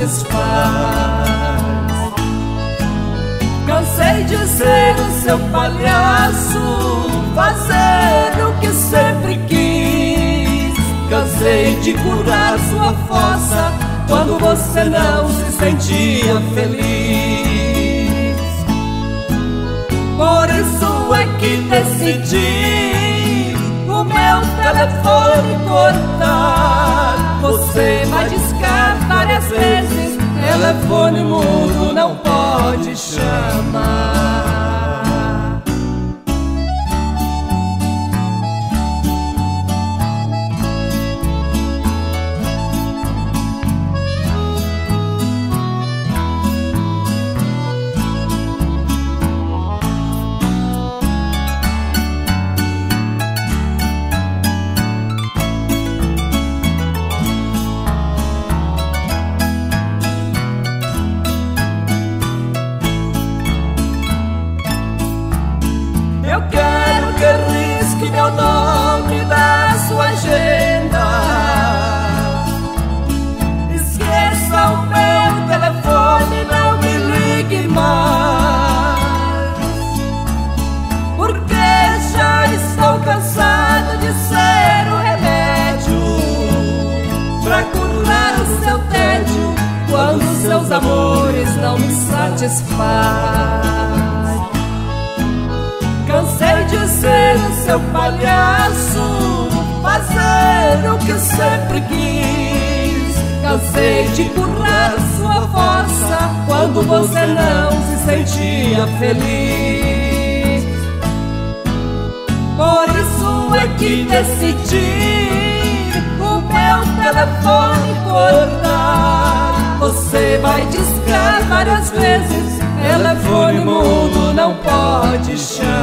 satisfaz. Cansei de ser o seu palhaço, fazer o que sempre quis. Cansei de curar sua fossa quando você não se sentia feliz. Por isso é que decidi o meu telefone cortar. Você vai discar várias vezes, telefone mudo não pode chamar. Eu quero que risque meu nome da sua agenda. Esqueça o meu telefone, não me ligue mais, porque já estou cansado de ser o remédio pra curar o seu tédio quando seus amores não me satisfazem. Cansei de ser o seu palhaço, fazer o que sempre quis. Cansei de curar sua força quando você não se sentia feliz. Por isso é que decidi o meu telefone cortar. Você vai discar várias vezes, telefone mudo não pode chamar.